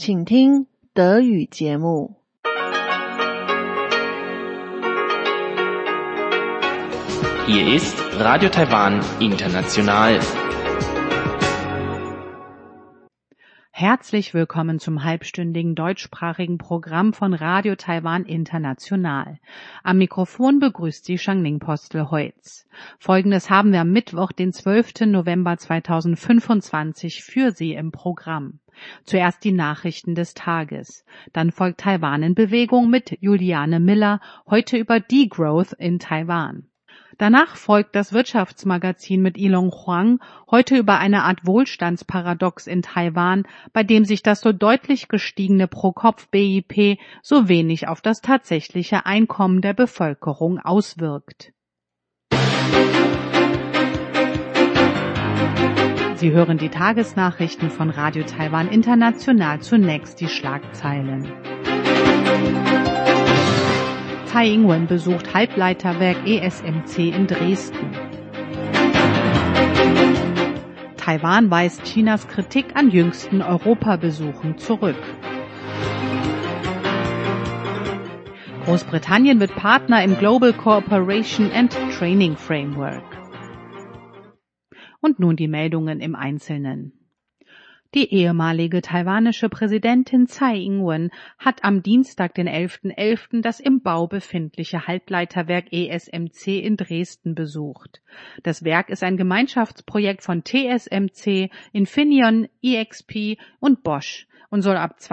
请听德语节目。 Hier ist Radio Taiwan International. Herzlich willkommen zum halbstündigen deutschsprachigen Programm von Radio Taiwan International. Am Mikrofon begrüßt Sie Shangning Postel-Heutz. Folgendes haben wir am Mittwoch, den 12. November 2025 für Sie im Programm. Zuerst die Nachrichten des Tages. Dann folgt Taiwan in Bewegung mit Juliane Miller, heute über Degrowth in Taiwan. Danach folgt das Wirtschaftsmagazin mit Ilong Huang, heute über eine Art Wohlstandsparadox in Taiwan, bei dem sich das so deutlich gestiegene Pro-Kopf-BIP so wenig auf das tatsächliche Einkommen der Bevölkerung auswirkt. Sie hören die Tagesnachrichten von Radio Taiwan International, zunächst die Schlagzeilen. Tsai Ing-wen besucht Halbleiterwerk ESMC in Dresden. Taiwan weist Chinas Kritik an jüngsten Europabesuchen zurück. Großbritannien wird Partner im Global Cooperation and Training Framework. Und nun die Meldungen im Einzelnen. Die ehemalige taiwanische Präsidentin Tsai Ing-wen hat am Dienstag, den 11.11., das im Bau befindliche Halbleiterwerk ESMC in Dresden besucht. Das Werk ist ein Gemeinschaftsprojekt von TSMC, Infineon, EXP und Bosch und soll ab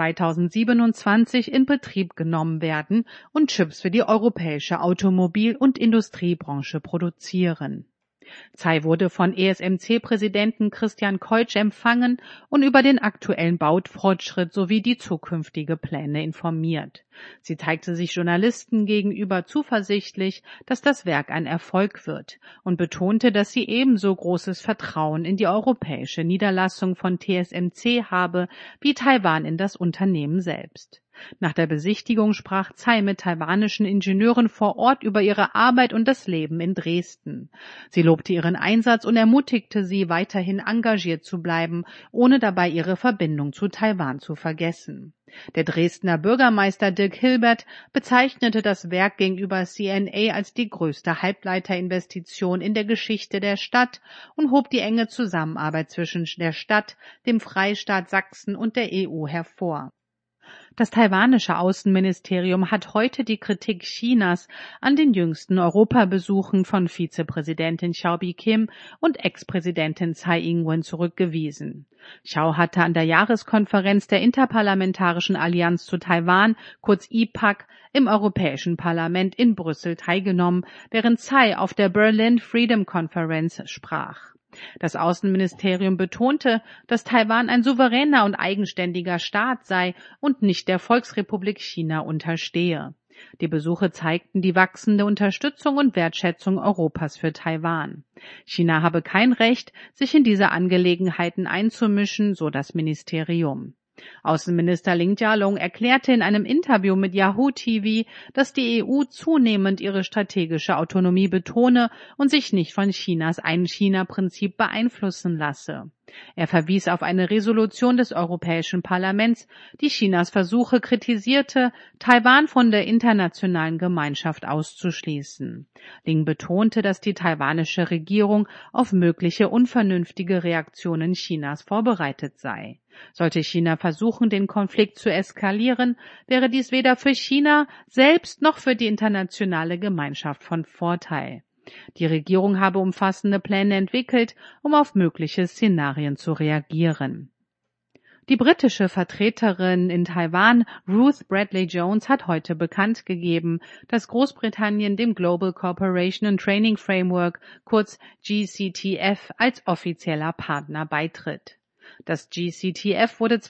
2027 in Betrieb genommen werden und Chips für die europäische Automobil- und Industriebranche produzieren. Tsai wurde von ESMC-Präsidenten Christian Keutsch empfangen und über den aktuellen Baufortschritt sowie die zukünftige Pläne informiert. Sie zeigte sich Journalisten gegenüber zuversichtlich, dass das Werk ein Erfolg wird und betonte, dass sie ebenso großes Vertrauen in die europäische Niederlassung von TSMC habe wie Taiwan in das Unternehmen selbst. Nach der Besichtigung sprach Tsai mit taiwanischen Ingenieuren vor Ort über ihre Arbeit und das Leben in Dresden. Sie lobte ihren Einsatz und ermutigte sie, weiterhin engagiert zu bleiben, ohne dabei ihre Verbindung zu Taiwan zu vergessen. Der Dresdner Bürgermeister Dirk Hilbert bezeichnete das Werk gegenüber CNA als die größte Halbleiterinvestition in der Geschichte der Stadt und hob die enge Zusammenarbeit zwischen der Stadt, dem Freistaat Sachsen und der EU hervor. Das taiwanische Außenministerium hat heute die Kritik Chinas an den jüngsten Europabesuchen von Vizepräsidentin Hsiao Bi-khim und Ex-Präsidentin Tsai Ing-wen zurückgewiesen. Hsiao hatte an der Jahreskonferenz der Interparlamentarischen Allianz zu Taiwan, kurz IPAC, im Europäischen Parlament in Brüssel teilgenommen, während Tsai auf der Berlin Freedom Conference sprach. Das Außenministerium betonte, dass Taiwan ein souveräner und eigenständiger Staat sei und nicht der Volksrepublik China unterstehe. Die Besuche zeigten die wachsende Unterstützung und Wertschätzung Europas für Taiwan. China habe kein Recht, sich in diese Angelegenheiten einzumischen, so das Ministerium. Außenminister Ling Jialong erklärte in einem Interview mit Yahoo TV, dass die EU zunehmend ihre strategische Autonomie betone und sich nicht von Chinas Ein-China-Prinzip beeinflussen lasse. Er verwies auf eine Resolution des Europäischen Parlaments, die Chinas Versuche kritisierte, Taiwan von der internationalen Gemeinschaft auszuschließen. Ling betonte, dass die taiwanische Regierung auf mögliche unvernünftige Reaktionen Chinas vorbereitet sei. Sollte China versuchen, den Konflikt zu eskalieren, wäre dies weder für China selbst noch für die internationale Gemeinschaft von Vorteil. Die Regierung habe umfassende Pläne entwickelt, um auf mögliche Szenarien zu reagieren. Die britische Vertreterin in Taiwan, Ruth Bradley Jones, hat heute bekannt gegeben, dass Großbritannien dem Global Cooperation and Training Framework, kurz GCTF, als offizieller Partner beitritt. Das GCTF wurde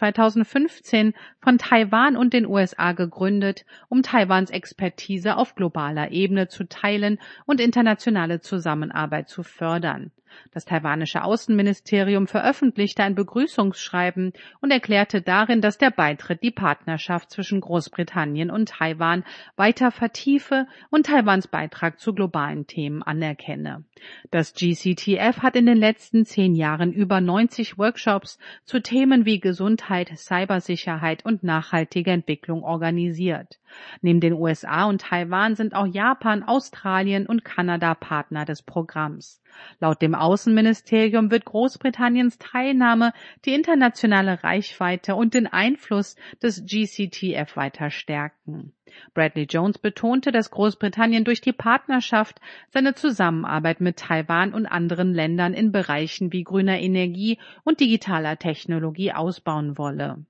2015 von Taiwan und den USA gegründet, um Taiwans Expertise auf globaler Ebene zu teilen und internationale Zusammenarbeit zu fördern. Das taiwanische Außenministerium veröffentlichte ein Begrüßungsschreiben und erklärte darin, dass der Beitritt die Partnerschaft zwischen Großbritannien und Taiwan weiter vertiefe und Taiwans Beitrag zu globalen Themen anerkenne. Das GCTF hat in den letzten 10 Jahren über 90 Workshops zu Themen wie Gesundheit, Cybersicherheit und nachhaltige Entwicklung organisiert. Neben den USA und Taiwan sind auch Japan, Australien und Kanada Partner des Programms. Laut dem Außenministerium wird Großbritanniens Teilnahme die internationale Reichweite und den Einfluss des GCTF weiter stärken. Bradley Jones betonte, dass Großbritannien durch die Partnerschaft seine Zusammenarbeit mit Taiwan und anderen Ländern in Bereichen wie grüner Energie und digitaler Technologie ausbauen wolle.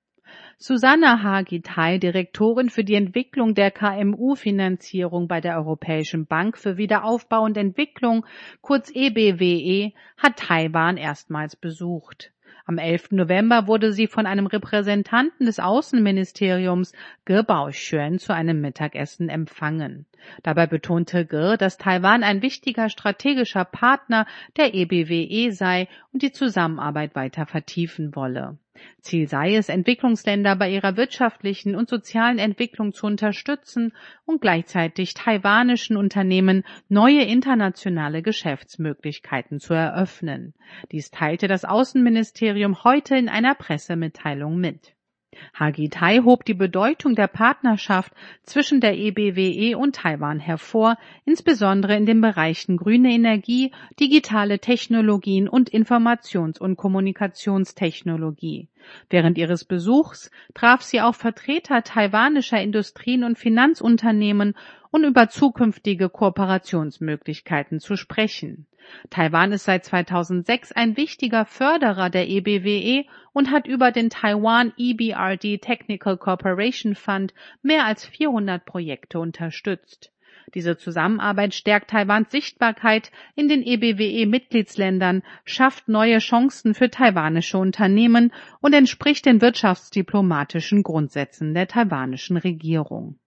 Susanna Hagi-Tai, Direktorin für die Entwicklung der KMU-Finanzierung bei der Europäischen Bank für Wiederaufbau und Entwicklung, kurz EBWE, hat Taiwan erstmals besucht. Am 11. November wurde sie von einem Repräsentanten des Außenministeriums Ge Baoxuan zu einem Mittagessen empfangen. Dabei betonte Ge, dass Taiwan ein wichtiger strategischer Partner der EBWE sei und die Zusammenarbeit weiter vertiefen wolle. Ziel sei es, Entwicklungsländer bei ihrer wirtschaftlichen und sozialen Entwicklung zu unterstützen und gleichzeitig taiwanischen Unternehmen neue internationale Geschäftsmöglichkeiten zu eröffnen. Dies teilte das Außenministerium heute in einer Pressemitteilung mit. Hagi-Tai hob die Bedeutung der Partnerschaft zwischen der EBWE und Taiwan hervor, insbesondere in den Bereichen grüne Energie, digitale Technologien und Informations- und Kommunikationstechnologie. Während ihres Besuchs traf sie auch Vertreter taiwanischer Industrien und Finanzunternehmen, um über zukünftige Kooperationsmöglichkeiten zu sprechen. Taiwan ist seit 2006 ein wichtiger Förderer der EBWE und hat über den Taiwan EBRD Technical Cooperation Fund mehr als 400 Projekte unterstützt. Diese Zusammenarbeit stärkt Taiwans Sichtbarkeit in den EBWE-Mitgliedsländern, schafft neue Chancen für taiwanische Unternehmen und entspricht den wirtschaftsdiplomatischen Grundsätzen der taiwanischen Regierung.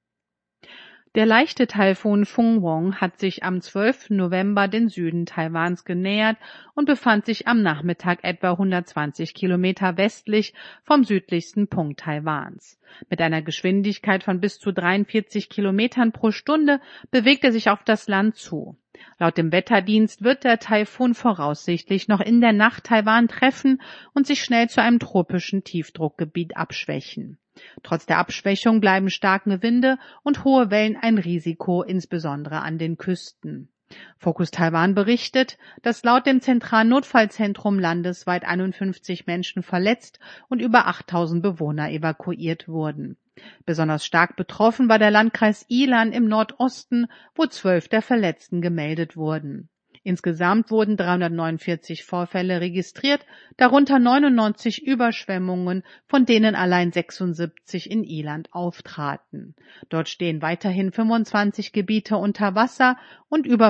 Der leichte Taifun Fenghuang hat sich am 12. November den Süden Taiwans genähert und befand sich am Nachmittag etwa 120 Kilometer westlich vom südlichsten Punkt Taiwans. Mit einer Geschwindigkeit von bis zu 43 Kilometern pro Stunde bewegt er sich auf das Land zu. Laut dem Wetterdienst wird der Taifun voraussichtlich noch in der Nacht Taiwan treffen und sich schnell zu einem tropischen Tiefdruckgebiet abschwächen. Trotz der Abschwächung bleiben starke Winde und hohe Wellen ein Risiko, insbesondere an den Küsten. Focus Taiwan berichtet, dass laut dem Zentralnotfallzentrum landesweit 51 Menschen verletzt und über 8.000 Bewohner evakuiert wurden. Besonders stark betroffen war der Landkreis Ilan im Nordosten, wo 12 der Verletzten gemeldet wurden. Insgesamt wurden 349 Vorfälle registriert, darunter 99 Überschwemmungen, von denen allein 76 in Ilan auftraten. Dort stehen weiterhin 25 Gebiete unter Wasser und über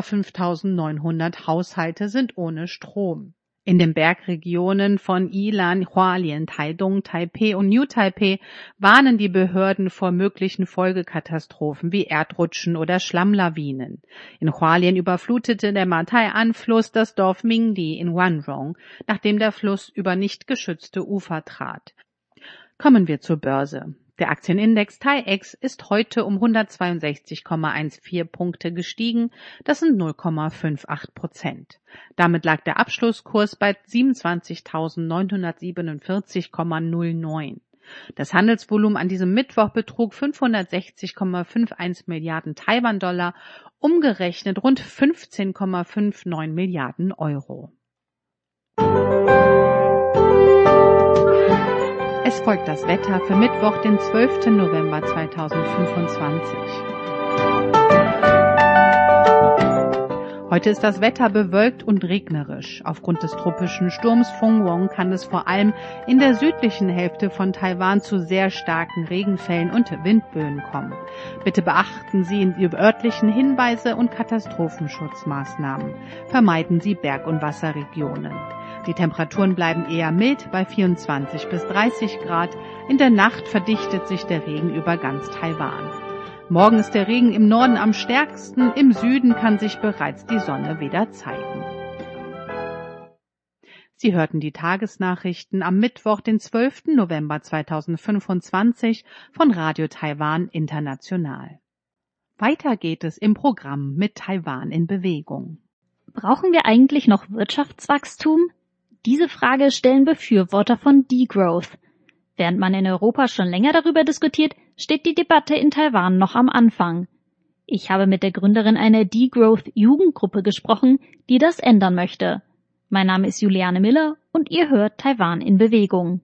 5.900 Haushalte sind ohne Strom. In den Bergregionen von Ilan, Hualien, Taidong, Taipei und New Taipei warnen die Behörden vor möglichen Folgekatastrophen wie Erdrutschen oder Schlammlawinen. In Hualien überflutete der Matai-Anfluss das Dorf Mingli in Wanrong, nachdem der Fluss über nicht geschützte Ufer trat. Kommen wir zur Börse. Der Aktienindex TAIEX ist heute um 162,14 Punkte gestiegen, das sind 0,58%. Damit lag der Abschlusskurs bei 27.947,09. Das Handelsvolumen an diesem Mittwoch betrug 560,51 Milliarden Taiwan-Dollar, umgerechnet rund 15,59 Milliarden Euro. Es folgt das Wetter für Mittwoch, den 12. November 2025. Heute ist das Wetter bewölkt und regnerisch. Aufgrund des tropischen Sturms Fenghuang kann es vor allem in der südlichen Hälfte von Taiwan zu sehr starken Regenfällen und Windböen kommen. Bitte beachten Sie die örtlichen Hinweise und Katastrophenschutzmaßnahmen. Vermeiden Sie Berg- und Wasserregionen. Die Temperaturen bleiben eher mild bei 24 bis 30 Grad. In der Nacht verdichtet sich der Regen über ganz Taiwan. Morgen ist der Regen im Norden am stärksten, im Süden kann sich bereits die Sonne wieder zeigen. Sie hörten die Tagesnachrichten am Mittwoch, den 12. November 2025 von Radio Taiwan International. Weiter geht es im Programm mit Taiwan in Bewegung. Brauchen wir eigentlich noch Wirtschaftswachstum? Diese Frage stellen Befürworter von Degrowth. Während man in Europa schon länger darüber diskutiert, steht die Debatte in Taiwan noch am Anfang. Ich habe mit der Gründerin einer Degrowth-Jugendgruppe gesprochen, die das ändern möchte. Mein Name ist Juliane Miller und ihr hört Taiwan in Bewegung.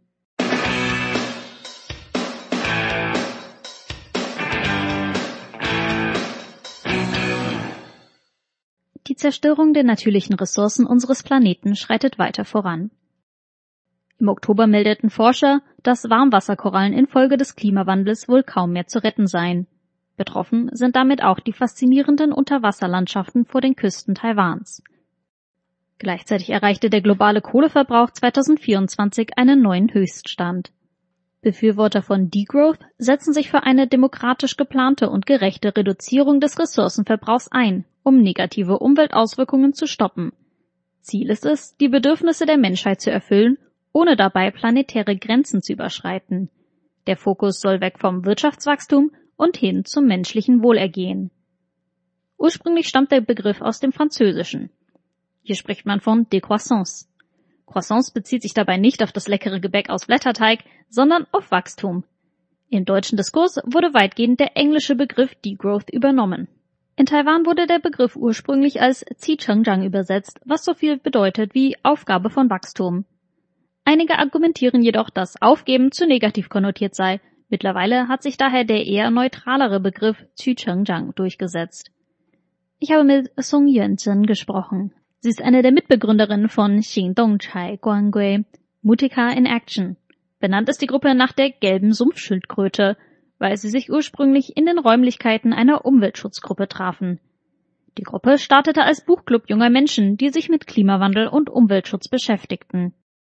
Die Zerstörung der natürlichen Ressourcen unseres Planeten schreitet weiter voran. Im Oktober meldeten Forscher, dass Warmwasserkorallen infolge des Klimawandels wohl kaum mehr zu retten seien. Betroffen sind damit auch die faszinierenden Unterwasserlandschaften vor den Küsten Taiwans. Gleichzeitig erreichte der globale Kohleverbrauch 2024 einen neuen Höchststand. Befürworter von Degrowth setzen sich für eine demokratisch geplante und gerechte Reduzierung des Ressourcenverbrauchs ein, um negative Umweltauswirkungen zu stoppen. Ziel ist es, die Bedürfnisse der Menschheit zu erfüllen, ohne dabei planetäre Grenzen zu überschreiten. Der Fokus soll weg vom Wirtschaftswachstum und hin zum menschlichen Wohlergehen. Ursprünglich stammt der Begriff aus dem Französischen. Hier spricht man von Décroissance. Croissance bezieht sich dabei nicht auf das leckere Gebäck aus Blätterteig, sondern auf Wachstum. Im deutschen Diskurs wurde weitgehend der englische Begriff Degrowth übernommen. In Taiwan wurde der Begriff ursprünglich als Zichengzhang übersetzt, was so viel bedeutet wie Aufgabe von Wachstum. Einige argumentieren jedoch, dass Aufgeben zu negativ konnotiert sei. Mittlerweile hat sich daher der eher neutralere Begriff Zichengzhang durchgesetzt. Ich habe mit Song Yuanzhen gesprochen. Sie ist eine der Mitbegründerinnen von Xingdong Chai Guangui, Mutika in Action. Benannt ist die Gruppe nach der gelben Sumpfschildkröte, weil sie sich ursprünglich in den Räumlichkeiten einer Umweltschutzgruppe trafen. Die Gruppe startete als Buchclub junger Menschen, die sich mit Klimawandel und Umweltschutz beschäftigten.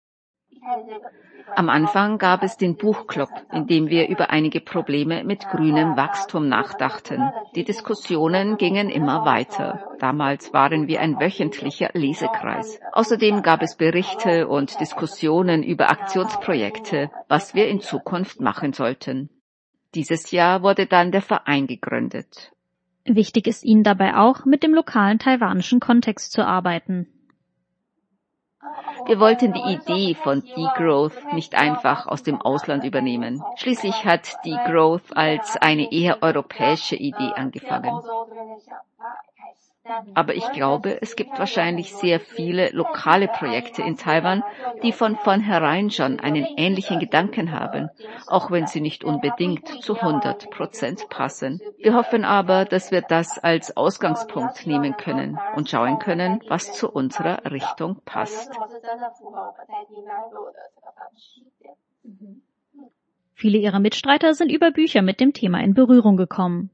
Am Anfang gab es den Buchclub, in dem wir über einige Probleme mit grünem Wachstum nachdachten. Die Diskussionen gingen immer weiter. Damals waren wir ein wöchentlicher Lesekreis. Außerdem gab es Berichte und Diskussionen über Aktionsprojekte, was wir in Zukunft machen sollten. Dieses Jahr wurde dann der Verein gegründet. Wichtig ist ihnen dabei auch, mit dem lokalen taiwanischen Kontext zu arbeiten. Wir wollten die Idee von Degrowth nicht einfach aus dem Ausland übernehmen. Schließlich hat Degrowth als eine eher europäische Idee angefangen. Aber ich glaube, es gibt wahrscheinlich sehr viele lokale Projekte in Taiwan, die von vornherein schon einen ähnlichen Gedanken haben, auch wenn sie nicht unbedingt zu 100% passen. Wir hoffen aber, dass wir das als Ausgangspunkt nehmen können und schauen können, was zu unserer Richtung passt. Viele ihrer Mitstreiter sind über Bücher mit dem Thema in Berührung gekommen.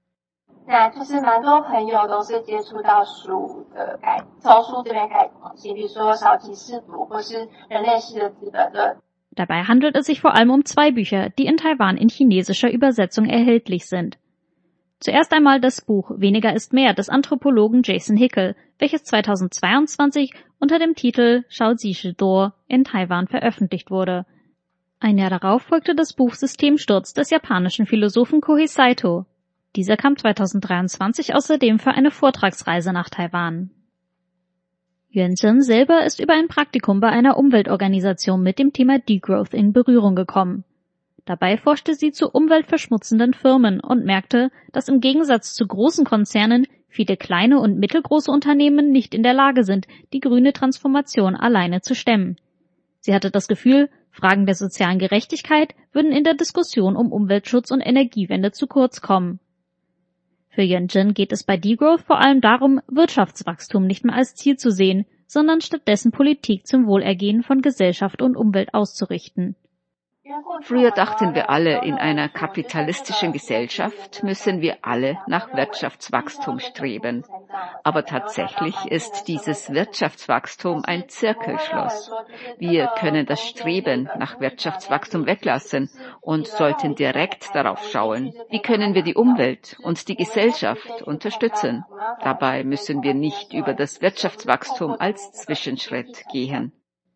Dabei handelt es sich vor allem um 2 Bücher, die in Taiwan in chinesischer Übersetzung erhältlich sind. Zuerst einmal das Buch Weniger ist mehr des Anthropologen Jason Hickel, welches 2022 unter dem Titel Shao Zi Shi Duo in Taiwan veröffentlicht wurde. Ein Jahr darauf folgte das Buch Systemsturz des japanischen Philosophen Kohei Saito. Dieser kam 2023 außerdem für eine Vortragsreise nach Taiwan. Yuanzhen selber ist über ein Praktikum bei einer Umweltorganisation mit dem Thema Degrowth in Berührung gekommen. Dabei forschte sie zu umweltverschmutzenden Firmen und merkte, dass im Gegensatz zu großen Konzernen viele kleine und mittelgroße Unternehmen nicht in der Lage sind, die grüne Transformation alleine zu stemmen. Sie hatte das Gefühl, Fragen der sozialen Gerechtigkeit würden in der Diskussion um Umweltschutz und Energiewende zu kurz kommen. Für Yuanzhen geht es bei Degrowth vor allem darum, Wirtschaftswachstum nicht mehr als Ziel zu sehen, sondern stattdessen Politik zum Wohlergehen von Gesellschaft und Umwelt auszurichten. Früher dachten wir alle, in einer kapitalistischen Gesellschaft müssen wir alle nach Wirtschaftswachstum streben. Aber tatsächlich ist dieses Wirtschaftswachstum ein Zirkelschluss. Wir können das Streben nach Wirtschaftswachstum weglassen und sollten direkt darauf schauen, wie können wir die Umwelt und die Gesellschaft unterstützen. Dabei müssen wir nicht über das Wirtschaftswachstum als Zwischenschritt gehen.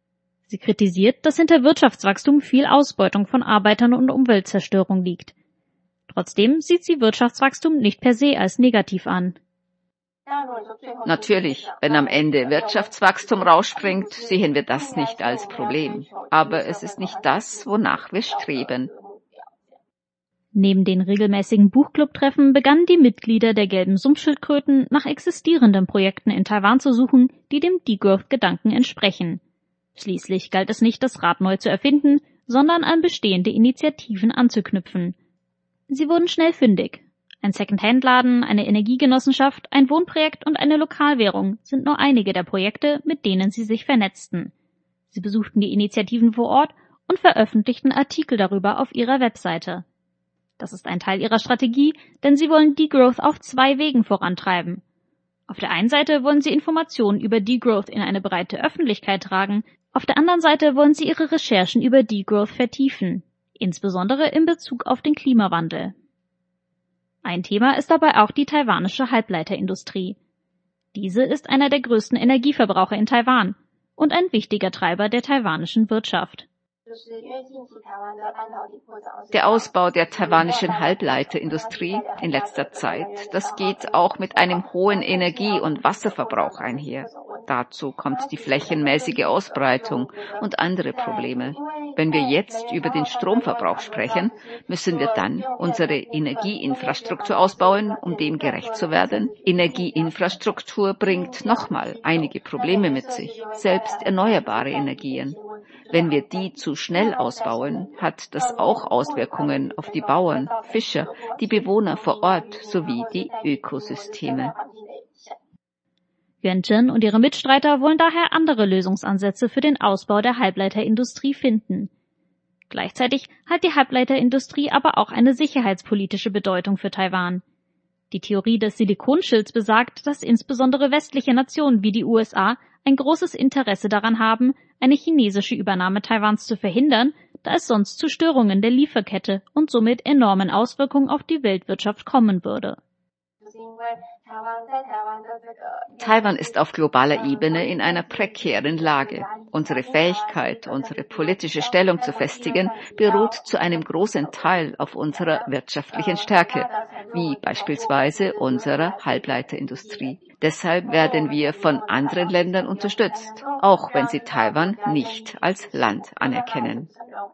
Sie kritisiert, dass hinter Wirtschaftswachstum viel Ausbeutung von Arbeitern und Umweltzerstörung liegt. Trotzdem sieht sie Wirtschaftswachstum nicht per se als negativ an. Natürlich, wenn am Ende Wirtschaftswachstum rausspringt, sehen wir das nicht als Problem. Aber es ist nicht das, wonach wir streben. Neben den regelmäßigen Buchclub-Treffen begannen die Mitglieder der gelben Sumpfschildkröten nach existierenden Projekten in Taiwan zu suchen, die dem Degrowth-Gedanken entsprechen. Schließlich galt es nicht, das Rad neu zu erfinden, sondern an bestehende Initiativen anzuknüpfen. Sie wurden schnell fündig. Ein Second-Hand-Laden, eine Energiegenossenschaft, ein Wohnprojekt und eine Lokalwährung sind nur einige der Projekte, mit denen sie sich vernetzten. Sie besuchten die Initiativen vor Ort und veröffentlichten Artikel darüber auf ihrer Webseite. Das ist ein Teil ihrer Strategie, denn sie wollen Degrowth auf 2 Wegen vorantreiben. Auf der einen Seite wollen sie Informationen über Degrowth in eine breite Öffentlichkeit tragen, auf der anderen Seite wollen sie ihre Recherchen über Degrowth vertiefen, insbesondere in Bezug auf den Klimawandel. Ein Thema ist dabei auch die taiwanische Halbleiterindustrie. Diese ist einer der größten Energieverbraucher in Taiwan und ein wichtiger Treiber der taiwanischen Wirtschaft. Der Ausbau der taiwanischen Halbleiterindustrie in letzter Zeit, das geht auch mit einem hohen Energie- und Wasserverbrauch einher. Dazu kommt die flächenmäßige Ausbreitung und andere Probleme. Wenn wir jetzt über den Stromverbrauch sprechen, müssen wir dann unsere Energieinfrastruktur ausbauen, um dem gerecht zu werden. Energieinfrastruktur bringt nochmal einige Probleme mit sich, selbst erneuerbare Energien. Wenn wir die zu schnell ausbauen, hat das auch Auswirkungen auf die Bauern, Fischer, die Bewohner vor Ort sowie die Ökosysteme. Yuan Zhen und ihre Mitstreiter wollen daher andere Lösungsansätze für den Ausbau der Halbleiterindustrie finden. Gleichzeitig hat die Halbleiterindustrie aber auch eine sicherheitspolitische Bedeutung für Taiwan. Die Theorie des Silikonschilds besagt, dass insbesondere westliche Nationen wie die USA ein großes Interesse daran haben, eine chinesische Übernahme Taiwans zu verhindern, da es sonst zu Störungen der Lieferkette und somit enormen Auswirkungen auf die Weltwirtschaft kommen würde. Taiwan ist auf globaler Ebene in einer prekären Lage. Unsere Fähigkeit, unsere politische Stellung zu festigen, beruht zu einem großen Teil auf unserer wirtschaftlichen Stärke, wie beispielsweise unserer Halbleiterindustrie. Deshalb werden wir von anderen Ländern unterstützt, auch wenn sie Taiwan nicht als Land anerkennen.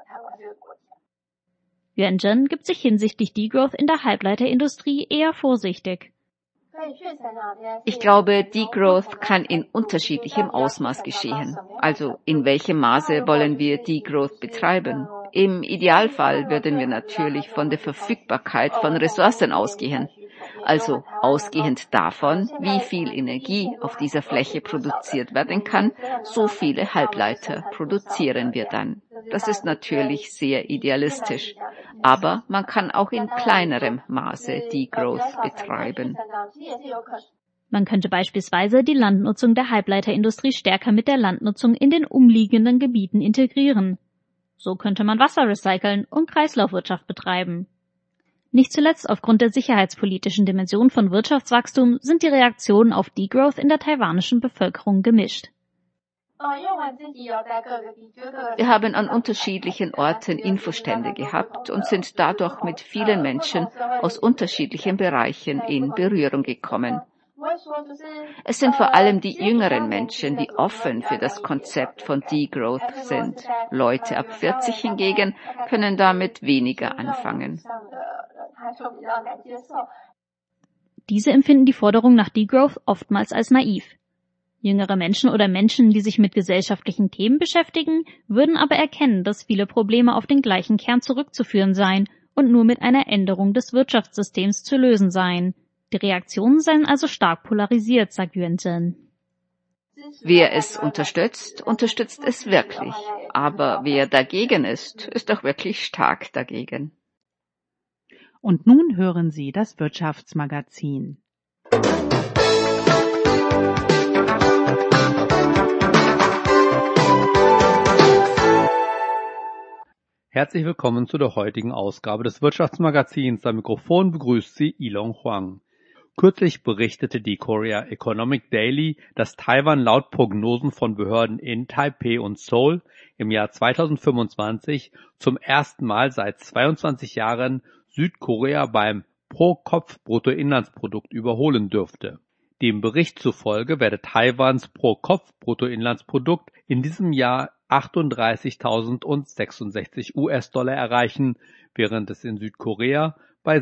Yuan Zhen gibt sich hinsichtlich Degrowth in der Halbleiterindustrie eher vorsichtig. Ich glaube, Degrowth kann in unterschiedlichem Ausmaß geschehen. Also in welchem Maße wollen wir Degrowth betreiben? Im Idealfall würden wir natürlich von der Verfügbarkeit von Ressourcen ausgehen. Also ausgehend davon, wie viel Energie auf dieser Fläche produziert werden kann, so viele Halbleiter produzieren wir dann. Das ist natürlich sehr idealistisch, aber man kann auch in kleinerem Maße Degrowth betreiben. Man könnte beispielsweise die Landnutzung der Halbleiterindustrie stärker mit der Landnutzung in den umliegenden Gebieten integrieren. So könnte man Wasser recyceln und Kreislaufwirtschaft betreiben. Nicht zuletzt aufgrund der sicherheitspolitischen Dimension von Wirtschaftswachstum sind die Reaktionen auf Degrowth in der taiwanischen Bevölkerung gemischt. Wir haben an unterschiedlichen Orten Infostände gehabt und sind dadurch mit vielen Menschen aus unterschiedlichen Bereichen in Berührung gekommen. Es sind vor allem die jüngeren Menschen, die offen für das Konzept von Degrowth sind. Leute ab 40 hingegen können damit weniger anfangen. Diese empfinden die Forderung nach Degrowth oftmals als naiv. Jüngere Menschen oder Menschen, die sich mit gesellschaftlichen Themen beschäftigen, würden aber erkennen, dass viele Probleme auf den gleichen Kern zurückzuführen seien und nur mit einer Änderung des Wirtschaftssystems zu lösen seien. Die Reaktionen seien also stark polarisiert, sagt Yuan Zhen. Wer es unterstützt, unterstützt es wirklich. Aber wer dagegen ist auch wirklich stark dagegen. Und nun hören Sie das Wirtschaftsmagazin. Herzlich willkommen zu der heutigen Ausgabe des Wirtschaftsmagazins. Am Mikrofon begrüßt Sie Ilon Huang. Kürzlich berichtete die Korea Economic Daily, dass Taiwan laut Prognosen von Behörden in Taipeh und Seoul im Jahr 2025 zum ersten Mal seit 22 Jahren Südkorea beim Pro-Kopf-Bruttoinlandsprodukt überholen dürfte. Dem Bericht zufolge werde Taiwans Pro-Kopf-Bruttoinlandsprodukt in diesem Jahr 38.066 US-Dollar erreichen, während es in Südkorea bei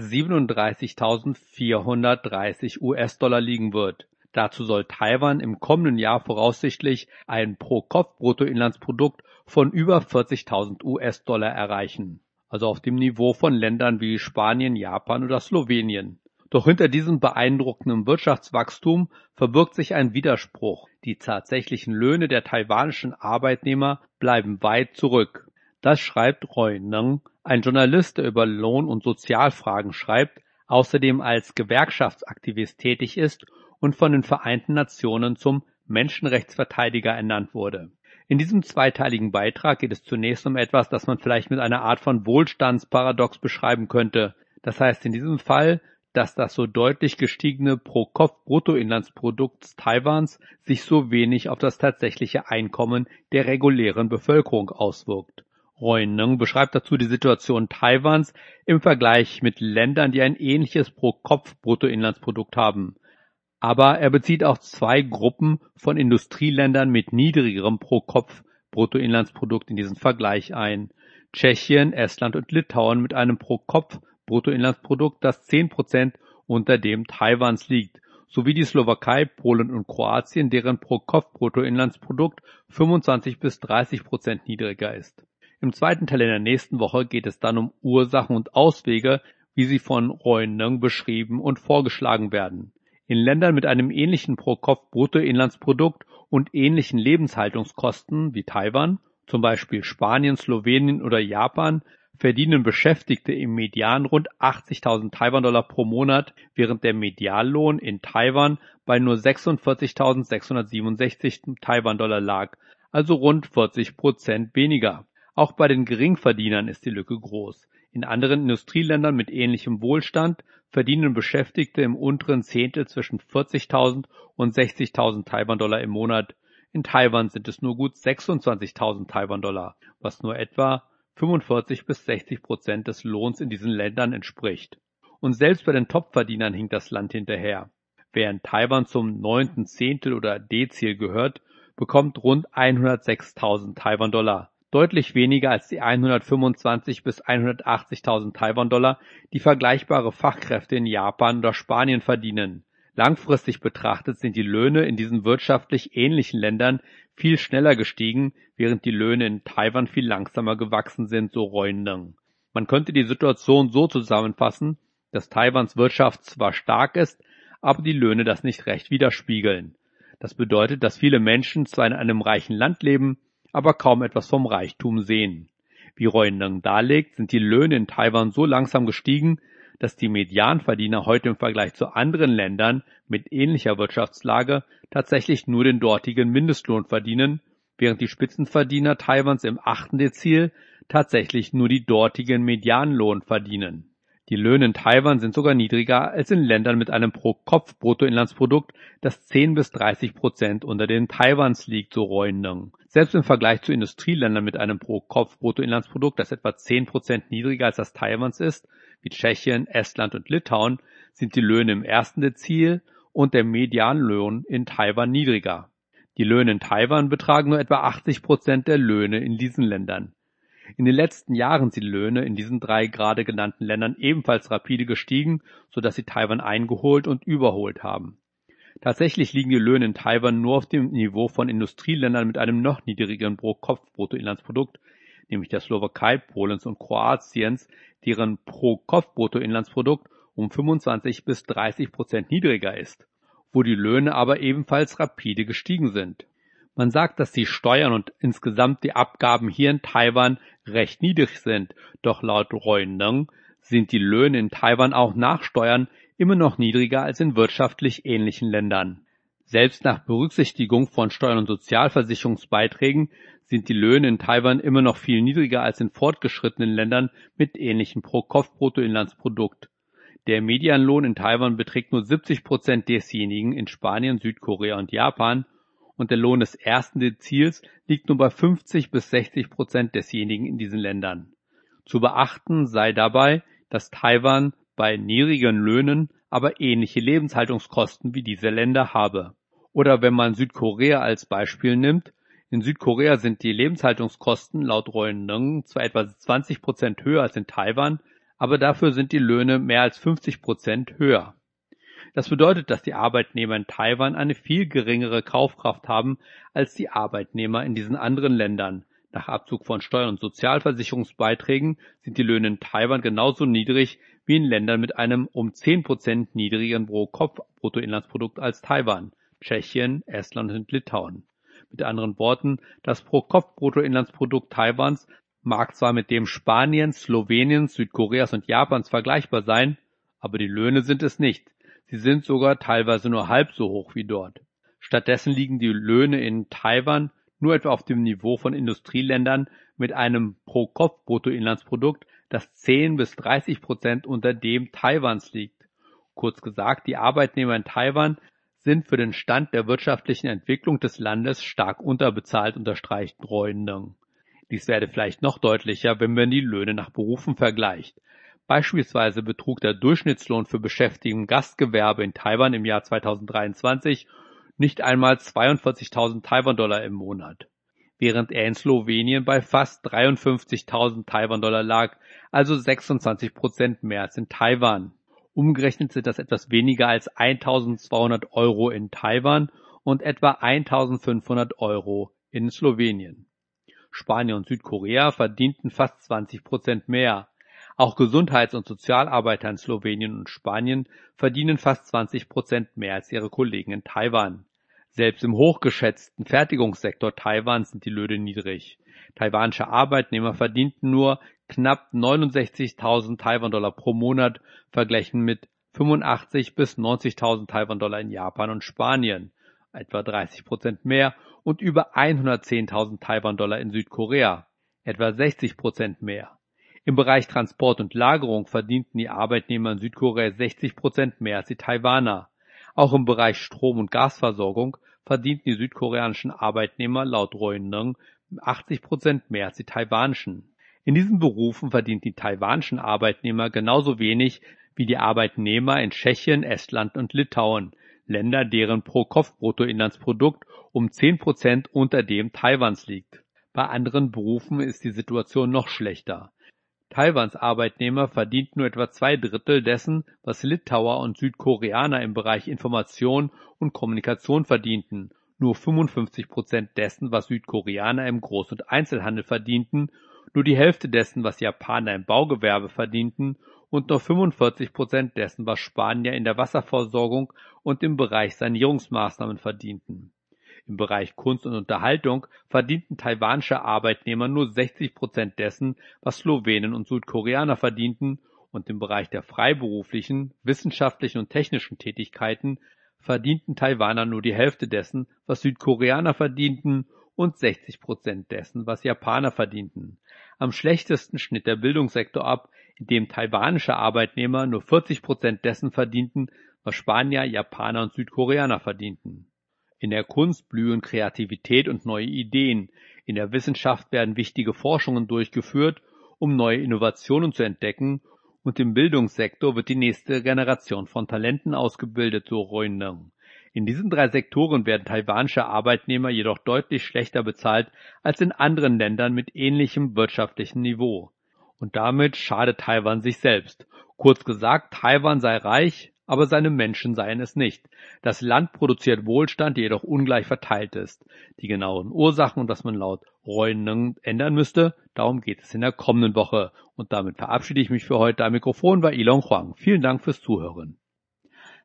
37.430 US-Dollar liegen wird. Dazu soll Taiwan im kommenden Jahr voraussichtlich ein Pro-Kopf-Bruttoinlandsprodukt von über 40.000 US-Dollar erreichen, also auf dem Niveau von Ländern wie Spanien, Japan oder Slowenien. Doch hinter diesem beeindruckenden Wirtschaftswachstum verbirgt sich ein Widerspruch. Die tatsächlichen Löhne der taiwanischen Arbeitnehmer bleiben weit zurück. Das schreibt Roy Neng, ein Journalist, der über Lohn- und Sozialfragen schreibt, außerdem als Gewerkschaftsaktivist tätig ist und von den Vereinten Nationen zum Menschenrechtsverteidiger ernannt wurde. In diesem zweiteiligen Beitrag geht es zunächst um etwas, das man vielleicht mit einer Art von Wohlstandsparadox beschreiben könnte. Das heißt in diesem Fall, dass das so deutlich gestiegene Pro-Kopf-Bruttoinlandsprodukt Taiwans sich so wenig auf das tatsächliche Einkommen der regulären Bevölkerung auswirkt. Roy Neng beschreibt dazu die Situation Taiwans im Vergleich mit Ländern, die ein ähnliches Pro-Kopf-Bruttoinlandsprodukt haben. Aber er bezieht auch zwei Gruppen von Industrieländern mit niedrigerem Pro-Kopf-Bruttoinlandsprodukt in diesen Vergleich ein. Tschechien, Estland und Litauen mit einem Pro-Kopf-Bruttoinlandsprodukt, das 10% unter dem Taiwans liegt, sowie die Slowakei, Polen und Kroatien, deren Pro-Kopf-Bruttoinlandsprodukt 25-30% niedriger ist. Im zweiten Teil in der nächsten Woche geht es dann um Ursachen und Auswege, wie sie von Roy Neng beschrieben und vorgeschlagen werden. In Ländern mit einem ähnlichen Pro-Kopf-Bruttoinlandsprodukt und ähnlichen Lebenshaltungskosten wie Taiwan, zum Beispiel Spanien, Slowenien oder Japan, verdienen Beschäftigte im Median rund 80.000 Taiwan-Dollar pro Monat, während der Medianlohn in Taiwan bei nur 46.667 Taiwan-Dollar lag, also rund 40% weniger. Auch bei den Geringverdienern ist die Lücke groß. In anderen Industrieländern mit ähnlichem Wohlstand verdienen Beschäftigte im unteren Zehntel zwischen 40.000 und 60.000 Taiwan-Dollar im Monat. In Taiwan sind es nur gut 26.000 Taiwan-Dollar, was nur etwa 45-60% des Lohns in diesen Ländern entspricht. Und selbst bei den Topverdienern hinkt das Land hinterher. Während Taiwan zum 9. Zehntel oder Dezil gehört, bekommt rund 106.000 Taiwan-Dollar. Deutlich weniger als die 125.000 bis 180.000 Taiwan-Dollar, die vergleichbare Fachkräfte in Japan oder Spanien verdienen. Langfristig betrachtet sind die Löhne in diesen wirtschaftlich ähnlichen Ländern viel schneller gestiegen, während die Löhne in Taiwan viel langsamer gewachsen sind, so Roy Neng. Man könnte die Situation so zusammenfassen, dass Taiwans Wirtschaft zwar stark ist, aber die Löhne das nicht recht widerspiegeln. Das bedeutet, dass viele Menschen zwar in einem reichen Land leben, aber kaum etwas vom Reichtum sehen. Wie Roy Neng darlegt, sind die Löhne in Taiwan so langsam gestiegen, dass die Medianverdiener heute im Vergleich zu anderen Ländern mit ähnlicher Wirtschaftslage tatsächlich nur den dortigen Mindestlohn verdienen, während die Spitzenverdiener Taiwans im 8. Dezil tatsächlich nur die dortigen Medianlohn verdienen. Die Löhne in Taiwan sind sogar niedriger als in Ländern mit einem Pro-Kopf-Bruttoinlandsprodukt, das 10-30% unter den Taiwans liegt, so Roy Neng. Selbst im Vergleich zu Industrieländern mit einem Pro-Kopf-Bruttoinlandsprodukt, das etwa 10% niedriger als das Taiwans ist, wie Tschechien, Estland und Litauen, sind die Löhne im 1. Dezil und der Medianlohn in Taiwan niedriger. Die Löhne in Taiwan betragen nur etwa 80% der Löhne in diesen Ländern. In den letzten Jahren sind die Löhne in diesen drei gerade genannten Ländern ebenfalls rapide gestiegen, sodass sie Taiwan eingeholt und überholt haben. Tatsächlich liegen die Löhne in Taiwan nur auf dem Niveau von Industrieländern mit einem noch niedrigeren Pro-Kopf-Bruttoinlandsprodukt, nämlich der Slowakei, Polens und Kroatiens, deren Pro-Kopf-Bruttoinlandsprodukt um 25-30% niedriger ist, wo die Löhne aber ebenfalls rapide gestiegen sind. Man sagt, dass die Steuern und insgesamt die Abgaben hier in Taiwan recht niedrig sind, doch laut Roy Neng sind die Löhne in Taiwan auch nach Steuern immer noch niedriger als in wirtschaftlich ähnlichen Ländern. Selbst nach Berücksichtigung von Steuern und Sozialversicherungsbeiträgen sind die Löhne in Taiwan immer noch viel niedriger als in fortgeschrittenen Ländern mit ähnlichem Pro-Kopf-Bruttoinlandsprodukt. Der Medianlohn in Taiwan beträgt nur 70% desjenigen in Spanien, Südkorea und Japan und der Lohn des ersten Dezils liegt nur bei 50-60% desjenigen in diesen Ländern. Zu beachten sei dabei, dass Taiwan bei niedrigen Löhnen aber ähnliche Lebenshaltungskosten wie diese Länder habe. Oder wenn man Südkorea als Beispiel nimmt, in Südkorea sind die Lebenshaltungskosten laut Roy Neng zwar etwa 20% höher als in Taiwan, aber dafür sind die Löhne mehr als 50% höher. Das bedeutet, dass die Arbeitnehmer in Taiwan eine viel geringere Kaufkraft haben als die Arbeitnehmer in diesen anderen Ländern. Nach Abzug von Steuern und Sozialversicherungsbeiträgen sind die Löhne in Taiwan genauso niedrig wie in Ländern mit einem um 10% niedrigeren Pro-Kopf-Bruttoinlandsprodukt als Taiwan, Tschechien, Estland und Litauen. Mit anderen Worten, das Pro-Kopf-Bruttoinlandsprodukt Taiwans mag zwar mit dem Spaniens, Sloweniens, Südkoreas und Japans vergleichbar sein, aber die Löhne sind es nicht. Sie sind sogar teilweise nur halb so hoch wie dort. Stattdessen liegen die Löhne in Taiwan nur etwa auf dem Niveau von Industrieländern mit einem Pro-Kopf-Bruttoinlandsprodukt, das 10-30% unter dem Taiwans liegt. Kurz gesagt, die Arbeitnehmer in Taiwan sind für den Stand der wirtschaftlichen Entwicklung des Landes stark unterbezahlt, unterstreicht Roy Neng. Dies werde vielleicht noch deutlicher, wenn man die Löhne nach Berufen vergleicht. Beispielsweise betrug der Durchschnittslohn für Beschäftigte im Gastgewerbe in Taiwan im Jahr 2023 nicht einmal 42.000 Taiwan-Dollar im Monat, während er in Slowenien bei fast 53.000 Taiwan-Dollar lag, also 26% mehr als in Taiwan. Umgerechnet sind das etwas weniger als 1.200 Euro in Taiwan und etwa 1.500 Euro in Slowenien. Spanien und Südkorea verdienten fast 20% mehr. Auch Gesundheits- und Sozialarbeiter in Slowenien und Spanien verdienen fast 20% mehr als ihre Kollegen in Taiwan. Selbst im hochgeschätzten Fertigungssektor Taiwans sind die Löhne niedrig. Taiwanische Arbeitnehmer verdienten nur knapp 69.000 Taiwan-Dollar pro Monat, verglichen mit 85.000 bis 90.000 Taiwan-Dollar in Japan und Spanien, etwa 30% mehr, und über 110.000 Taiwan-Dollar in Südkorea, etwa 60% mehr. Im Bereich Transport und Lagerung verdienten die Arbeitnehmer in Südkorea 60% mehr als die Taiwaner. Auch im Bereich Strom- und Gasversorgung verdienten die südkoreanischen Arbeitnehmer laut Roy Neng 80% mehr als die taiwanischen. In diesen Berufen verdienten die taiwanischen Arbeitnehmer genauso wenig wie die Arbeitnehmer in Tschechien, Estland und Litauen, Länder, deren Pro-Kopf-Bruttoinlandsprodukt um 10% unter dem Taiwans liegt. Bei anderen Berufen ist die Situation noch schlechter. Taiwans Arbeitnehmer verdienten nur etwa 2/3 dessen, was Litauer und Südkoreaner im Bereich Information und Kommunikation verdienten, nur 55% dessen, was Südkoreaner im Groß- und Einzelhandel verdienten, nur die Hälfte dessen, was Japaner im Baugewerbe verdienten und nur 45% dessen, was Spanier in der Wasserversorgung und im Bereich Sanierungsmaßnahmen verdienten. Im Bereich Kunst und Unterhaltung verdienten taiwanische Arbeitnehmer nur 60% dessen, was Slowenen und Südkoreaner verdienten, und im Bereich der freiberuflichen, wissenschaftlichen und technischen Tätigkeiten verdienten Taiwaner nur die Hälfte dessen, was Südkoreaner verdienten, und 60% dessen, was Japaner verdienten. Am schlechtesten schnitt der Bildungssektor ab, in dem taiwanische Arbeitnehmer nur 40% dessen verdienten, was Spanier, Japaner und Südkoreaner verdienten. In der Kunst blühen Kreativität und neue Ideen. In der Wissenschaft werden wichtige Forschungen durchgeführt, um neue Innovationen zu entdecken, und im Bildungssektor wird die nächste Generation von Talenten ausgebildet, so Roy Neng. In diesen 3 Sektoren werden taiwanische Arbeitnehmer jedoch deutlich schlechter bezahlt als in anderen Ländern mit ähnlichem wirtschaftlichen Niveau. Und damit schadet Taiwan sich selbst. Kurz gesagt, Taiwan sei reich, aber seine Menschen seien es nicht. Das Land produziert Wohlstand, der jedoch ungleich verteilt ist. Die genauen Ursachen und was man laut Roy Neng ändern müsste, darum geht es in der kommenden Woche. Und damit verabschiede ich mich für heute. Am Mikrofon war Ilon Huang. Vielen Dank fürs Zuhören.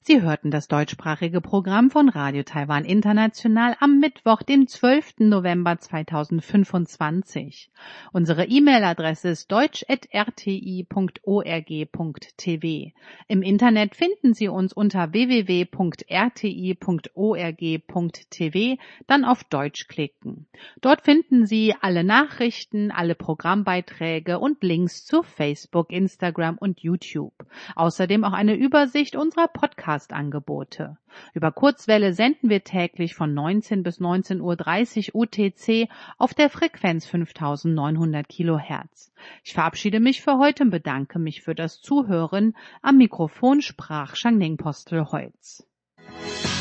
Sie hörten das deutschsprachige Programm von Radio Taiwan International am Mittwoch, dem 12. November 2025. Unsere E-Mail-Adresse ist deutsch@rti.org.tv. Im Internet finden Sie uns unter www.rti.org.tv, dann auf Deutsch klicken. Dort finden Sie alle Nachrichten, alle Programmbeiträge und Links zu Facebook, Instagram und YouTube. Außerdem auch eine Übersicht unserer Podcast-Angebote. Über Kurzwelle senden wir täglich von 19 bis 19:30 Uhr UTC auf der Frequenz 5900 Kilohertz. Ich verabschiede mich für heute und bedanke mich für das Zuhören. Am Mikrofon sprach Shangning Postel Holz.